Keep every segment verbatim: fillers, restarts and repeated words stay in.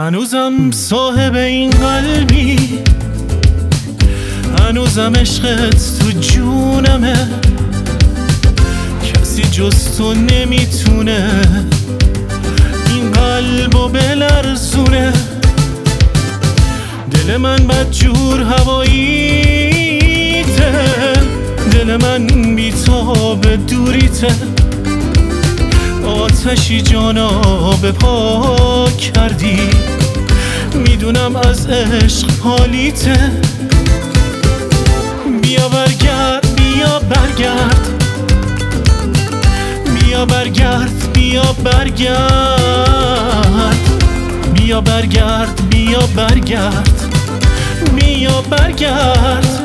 هنوزم صاحب این قلبی، هنوزم عشقت تو جونمه، کسی جز تو نمیتونه این قلبو بلرزونه. دل من بدجور هواییته، دل من بی‌تاب دوریته، آتشی جاناب پاک کردی، میدونم از عشق حالیته. بیا برگرد بیا برگرد بیا برگرد بیا برگرد بیا برگرد بیا برگرد بیا برگرد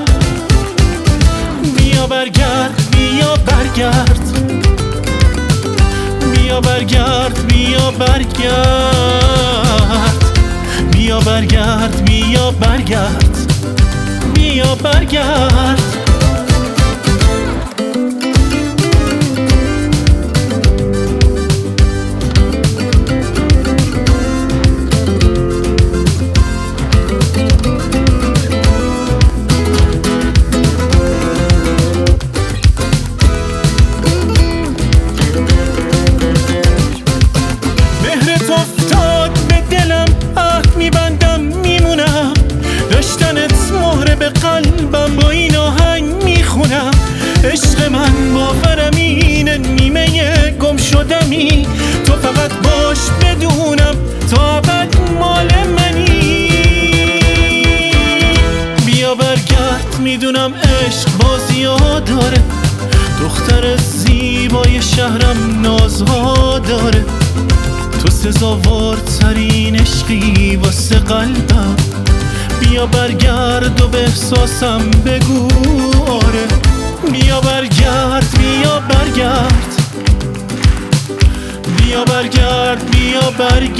بیا برگرد بیا برگرد بیا برگرد بیا برگرد بیا برگرد بیا برگرد بیا برگرد. قلبم با این آهنگ میخونم، عشق من باورم اینه، نیمه گم شدمی، تو فقط باش بدونم تا ابد مال منی. بیا برگرد میدونم عشق بازی ها داره، دختر زیبای شهرم نازها داره، تو سزاوارترین عشقی واسه قلبم. بیا برگرد و به احساسم بگو آره، بیا برگرد بیا برگرد بیا برگرد بیا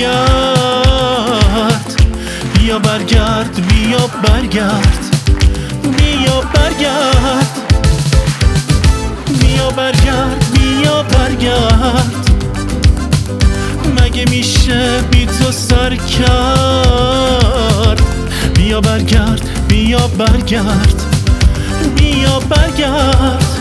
برگرد بیا برگرد بیا برگرد بیا برگرد بیا برگرد بیا برگرد. مگه میشه بی تو سر کرد؟ بیا برگرد بیا برگرد بیا برگرد.